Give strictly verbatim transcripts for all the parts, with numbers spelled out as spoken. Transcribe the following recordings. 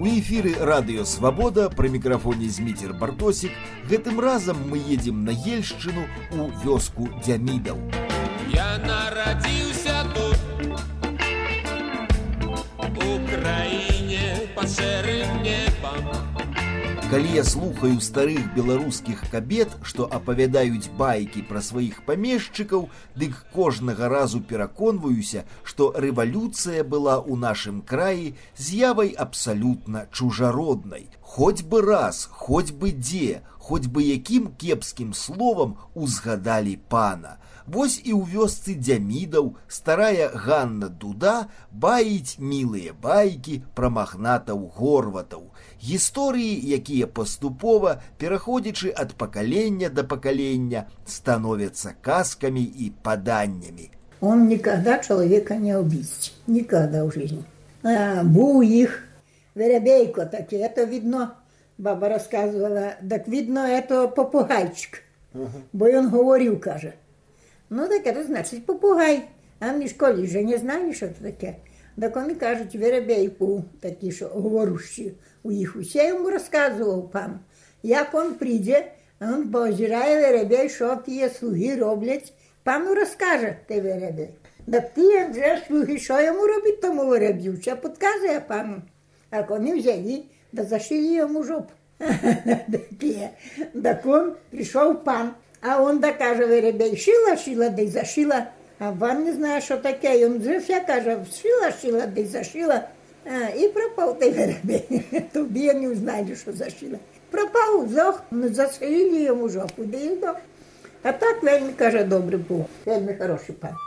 У эфіры радыё Свабода, пры мікрафоне Зміцер Бартосік. Гэтым разам мы едзем на Ельшчыну у вёску Дзямідаў. Я нарадзіўся тут, у краіне пад шэрым небам. Калі я слухаю старых беларускіх кабет, што апавядаюць байкі пра сваіх памешчыкаў, дык кожнага разу пераконваюся, што рэвалюцыя была ў нашым краі з'явай абсалютна чужароднай. Хоць бы раз, хоць бы дзе, хоць бы якім кепскім словам узгадалі пана. Вось і ў вёсцы Дзямідаў старая Ганна Дуда баіць мілыя байкі пра магнатаў Горватаў. Гісторыі, якія паступова, пераходзячы ад пакалення да пакалення, становятся казками и поданиями. Он никогда человека не убить. Никогда в жизни. А, был их веребейко такие. Это видно, баба рассказывала, так видно, это попугайчик. Uh-huh. Бо он говорил, каже. Ну, так это значит попугай. А мы в школе же не знали, что это такое. Так он и кажет, веребей був такий, що говорущий у їх. Усе йому розказував пан. Як он прийде, він позирає веребей, що ті слуги роблять. Пану розкаже, ти веребей. Так ті вже слуги, що йому робить тому вереб'ю, ще підказує пану. Так вони взяли, да зашили йому жопу. Так он прийшов пан, а он да каже веребей, шила, шила, да й зашила. А пан не знає, що таке. І він вже каже, шила, шила, да й зашила. А, і пропав той веребей. Тобі не знайде, що зашила. Пропав, зох, зашили йому жопу, да й до. А так вельми, каже, добрий був. Вельми хороший пан.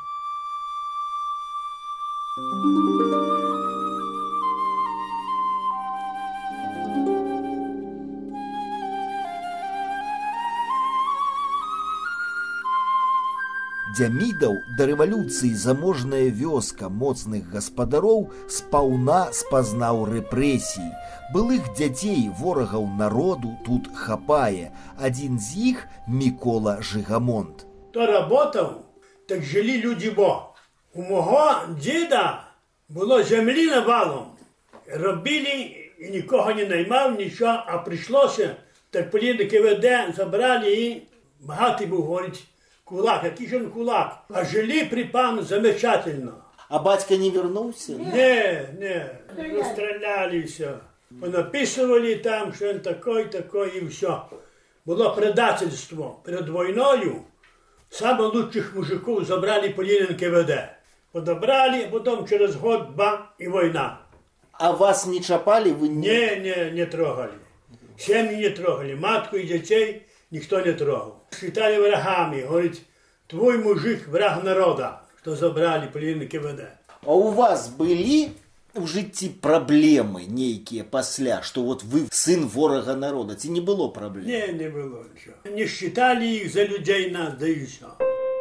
Дзямідаў да рэвалюцыі заможная вёска моцных гаспадароў спаўна спазнаў рэпрэсіі. Былых дзяцей ворагаў народу тут хапае. Адзін з іх Мікола Жыгамонт. Хто работав, так жили люди бо. У мого діда було землі навалом. Робили і нікого не наймав, нічого, а прийшлося, так політики веде, забрали і багатий був, говорить, кулак, який же він кулак. А жили при пану замечательно. А батька не вернулся? Не, не, розстріляли все. Понаписували там, що він такой, такой і все. Було предательство. Перед війною самих лучших мужиків забрали по Н К В Д. Подобрали, а потім через год-два і війна. А вас не чапали? Вы не... Не, не, не трогали. Семьи не трогали. Матку и детей никто не трогал. Считали врагами. Говорит, твой мужик враг народа, что забрали по Н К В Д. А у вас были в житті проблемы нейкие пасля, что вот вы сын ворога народа? Ці не было проблем? Не, не было ничего. Не считали их за людей нас, да и все.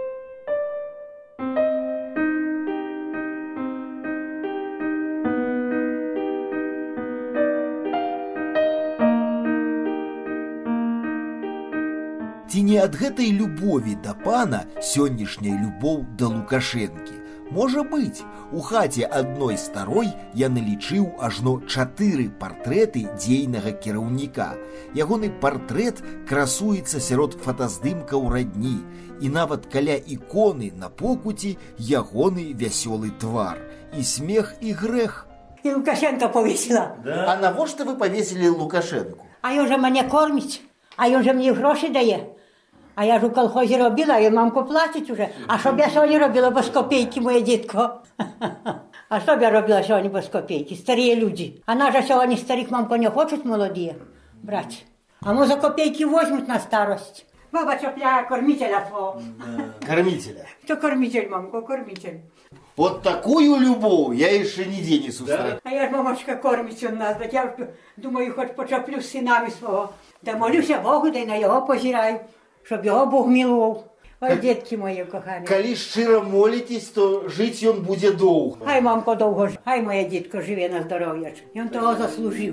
Ці не ад гэтай любові да пана сённяшняя любоў да Лукашэнкі? Можа быць, у хаце адной старой я налічыў ажно чатыры партрэты дзейнага кіраўніка. Ягоны партрэт красуецца сярод фотаздымкаў радні, і нават каля іконы на покуці ягоны вясёлы твар. І смех, і грэх. І Лукашенка повісила. Да? А навошта ви повісили Лукашенку? А ён же мене кормить, а ён же мені гроші дає. А я ж у колхозі робила, і мамку платить уже. А що б я сьогодні робила без копійки, моє дітко? А що б я робила сьогодні без копійки? Старі люди. А нас же сьогодні старих мамку не хочуть молоді брати. А може копійки візьмуть на старость. Баба чопляє кормителя твого. Да. Кормителя? То кормитель, мамко, кормитель. Вот такую любовь я еще нигде не сустрел. А я ж, мамочка, кормить у нас. Так я думаю, хоч почоплю з синами свого. Та молюся Богу, та й на його позираю. Щоб його Бог милував. Ой, дітки мої кохані. Коли щиро молитесь, то жить він буде довго. Хай, мамко, довго, хай моя дітко живе на здоров'я. Він того заслужив.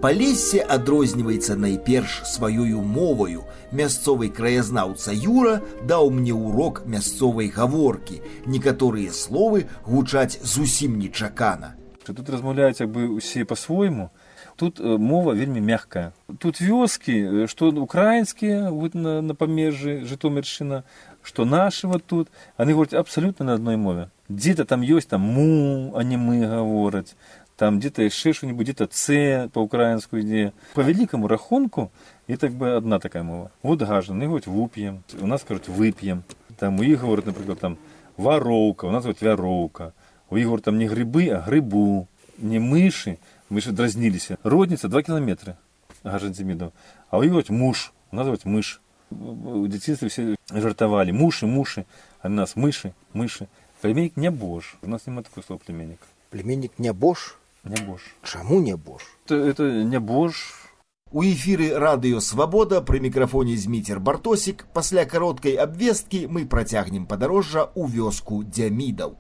Палессе адрозніваецца найперш сваёю моваю. Мясцовы краязнаўца Юра даў мне урок мясцовай гаворкі. Некаторыя словы гучаць зусім нечакана. Тут размаўляюць як бы усе па-свойму. Тут мова вельмі мяккая. Тут вёскі, што украінскія вот на, на памежжы Жытомиршчына, што нашы вот тут, яны говораць абсалютна на адной мове. Дзе-то там ёсць там му, а не мы гавораць. Там где-то яшчэ что-нибудь, где-то «ц» по-украинску ідзе. По великому рахунку, и так бы одна такая мова. Вот гажданы говорят «вуп'ем», у нас кажуть «вып'ем». Там у іх говорят, например, там «вароўка», у нас говорят «вяроўка». У іх говорят там не грибы, а грибу. Не мыши, мыши дразнились. Родница два километра, гаждан Демидов. А у іх говорят «муж», у нас говорят «мыш». В детстве все жартовали «муши, муши», а у нас «мыши, мыши». Племенник не бож. У нас нема такого слова племенник. Племенник не бож? Нябож. Чаму нябож? Это, это нябож. У эфіры радыё Свабода пры мікрафоне Зміцер Бартосік. Пасля кароткай абвесткі мы працягнем падарожжа ў вёску Дзямідаў.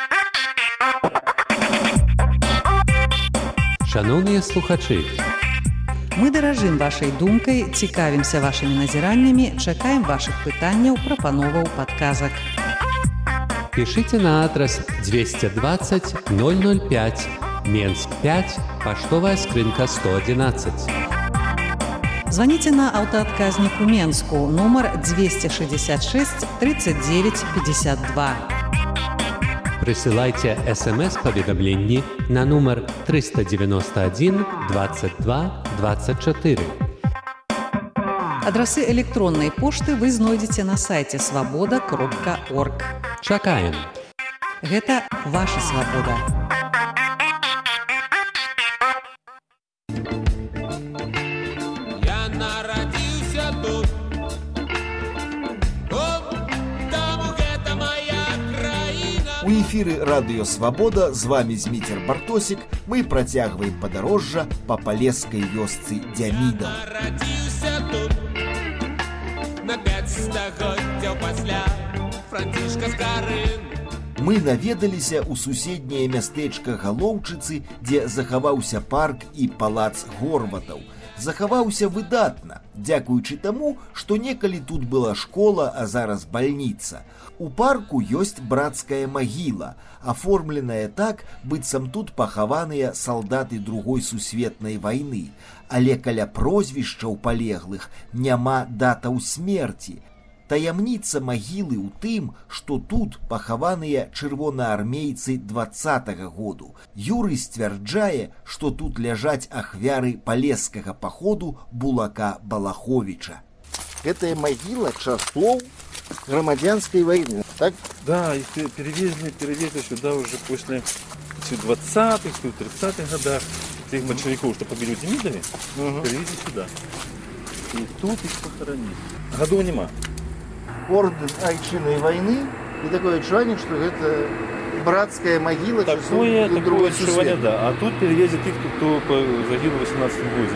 Шановныя слухачы, мы даражым вашай думкай, цікавімся вашымі назіраннямі, чакаем вашых пытанняў, прапановаў, падказак. пишите на адрес двести двадцать ноль ноль пять, Менск пять, поштовая скрынка сто одиннадцать. Звоните на аўтаадказнік у Менску, номер двести шестьдесят шесть тридцать девять пятьдесят два. Присылайте смс-поведомление на номер триста девяносто один двадцать два двадцать четыре. Адрасы электроннай пошты вы знойдзеце на сайце свабода кропка орг. Чакаем. Гэта ваша свабода. Я нарадзіўся тут. О, таму гэта моя краіна. У эфіры радыё Свабода з вами Зміцер Бартосік. Мы працягваем падарожжа па палескай вёсцы Дзямідаў. Нарадзіўся тут. На пяць стагоддзяў пасля Францішка Скарын. Мы наведаліся ў суседняе мястэчка Галоўчыцы, дзе захаваўся парк і палац Горватаў. Захаваўся выдатна, дзякуючы таму, што некалі тут была школа, а зараз бальніца. У парку ёсць брацкая магіла, аформленая так, быццам тут пахаваныя салдаты другой сусветнай вайны. Але каля прозвішчаў палеглых няма датаў смерці. Таямніца магілы ў тым, што тут пахаваныя чырвонаармейцы дваццатага году. Юрый сцвярджае, што тут ляжаць ахвяры палескага паходу Булака Балаховича. Гэтая магіла часлоў грамадзянскай войны, так? Да, их перевезли, перевезли сюда уже после двадцатых, тридцатых годах. Тех большевиков, что побили в Демидове, угу. Перевезли сюда. И тут их похоронили. Годов нема. Орден Айчинной войны, и такое ощущение, что это братская могила. Такое, такое ощущение, да. А тут перевезли тех, кто загинул в восемнадцатом году.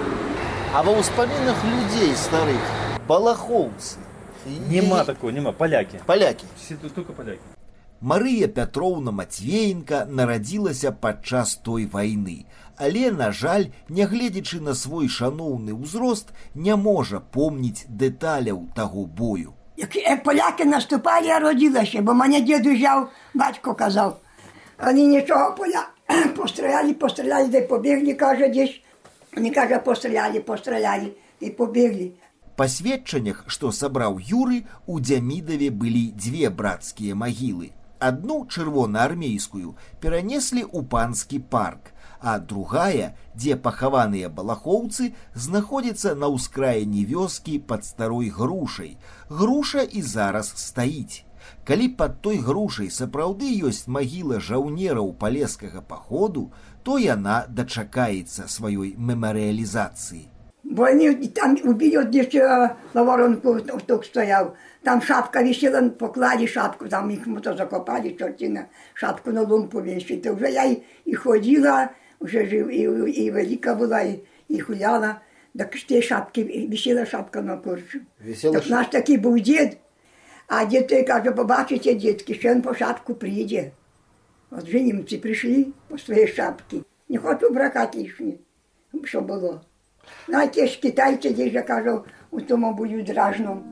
А во вспоминах людей старых, балаховцы. Нема такого, нема, поляки. Поляки. Все тут только поляки. Марыя Пятроўна Матвеенка нарадзілася падчас той вайны, але, на жаль, нягледзячы на свой шаноўны ўзрост, не можа помніць дэталяў таго бою. Як поляки наступали, я родилася, бо мене дід узяв, батько казав. Вони нічого, поля постріляли, постріляли, де побігли, каже, десь. Вони, каже, постріляли, постріляли, і побігли. Па сведчаннях, што сабраў Юры, у Дзямідаве былі дзве брацкія магілы. Адну чырвонаармейскую перанеслі ў панскі парк, а другая, дзе пахаваныя балахоўцы, знаходзіцца на ўскраіне вёскі пад старой грушай. Груша і зараз стаіць. Калі пад той грушай сапраўды ёсць магіла жаўнераў палескага паходу, то яна дачакаецца сваёй мемарыялізацыі. Бо вони там убили десь на воронку, хто стояв. Там шапка висіла, поклали шапку, там їх мото закопали, чортина, шапку на лум повісили. То вже я і, і ходила, вже жив, і, і велика була, і, і хуляла. Так з тієї шапки, висіла шапка на корчу. Так наш такий був дід. А дід той каже, побачите, дітки, що він по шапку прийде. От вже німці прийшли по своїй шапки. Не хочу бракати їхні. що було. Ну, а ті ж китайці, ті ж, я кажу, у тому будуть дражном.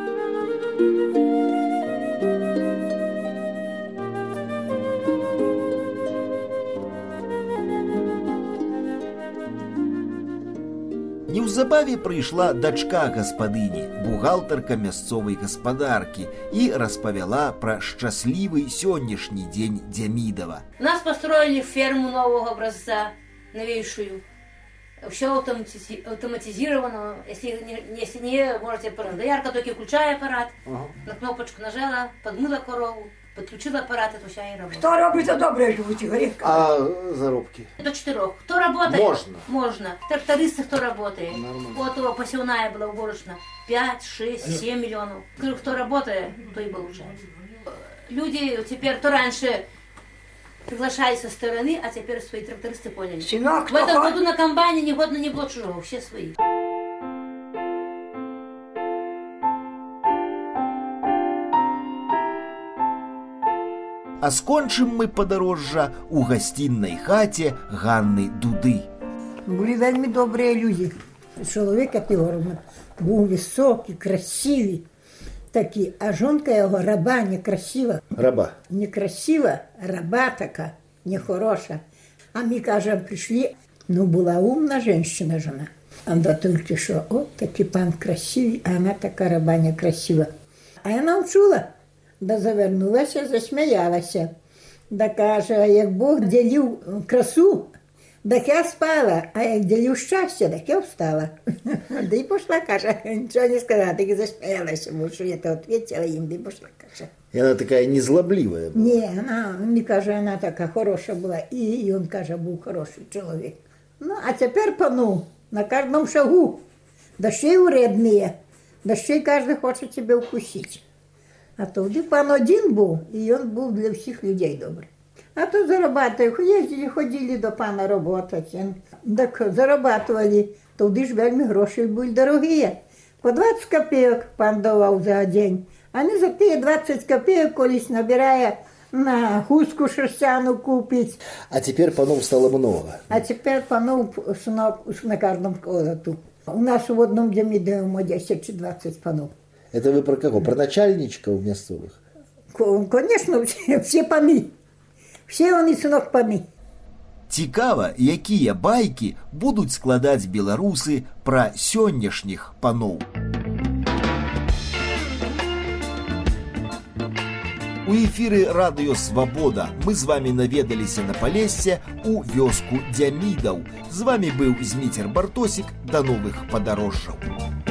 Неўзабаве прыйшла дачка гаспадыні, бухгалтарка мясцовай гаспадаркі, і распавяла пра шчаслівы сённяшні дзень Демидова. Нас построили ферму нового образца, новейшую. Все автоматизировано. Если не, если не можете аппарат. Доярка только включая аппарат, ага. На кнопочку нажала, подмыла корову, подключила аппарат, это вся и работа. Хто робить, то добре живуть, горівка. А заробки? До четырех. Кто работает? Можно. Можно. Трактористы, кто работает. Вот его посевная была уборочная. Пять, шесть, семь миллионов. Кто работает, то и получает. Люди теперь, то раньше приглашали со стороны, а теперь свои трактористы поняли. Сынок, в этом году на комбайне ни годно не было чужого, все свои. А скончым мы падарожжа у гасціннай хаце Ганны Дуды. Були вельми добрі люди. Чоловік Категоровна був високий, красивий такий, а жонка його раба некрасива. Раба? Некрасива, раба така, нехороша. А ми, кажемо, прийшли, ну була умна жінка, жона. А да тільки що, от такий пан красивий, а вона така раба некрасива. А я навчила. Да завернулася, засміялася. Да каже, як Бог ділив красу, так я спала, а як ділив щастя, так я встала. Да і пішла, каже, нічого не сказала, так і засміялася, бо що я то відповіла їм, да і пішла, каже. І вона така незлобливая була? Ні, вона, мені каже, вона така хороша була, і він, каже, був хороший чоловік. Ну, а тепер пану, на кожному шагу, да ще й урядні, да ще й кожен хоче тебе вкусити. А тоді пан один був, і він був для всіх людей добрий. А то зарабатывали, їздили, ходили до пана працювати. Так зарабатывали, тоді ж вельми гроші були дорогі. По двадцять копійок пан давав за день. А не за ті двадцять копійок колись набирає на хустку шерстяну купить. А тепер панов стало много. А тепер панов на кожному комнату. У нас в одному Демидовому десять чи двадцять панов. Это вы про кого? Про начальничков мясцовых? Конечно, все, все паны. Все они, сынок, паны. Цікава, якія байкі будуць складаць беларусы пра сённяшніх паноў. У эфіры радыё Свабода мы з вами наведаліся на Палессе у вёску Демидаў. З вами быў Зміцер Бартосік. Да новых падарожжаў.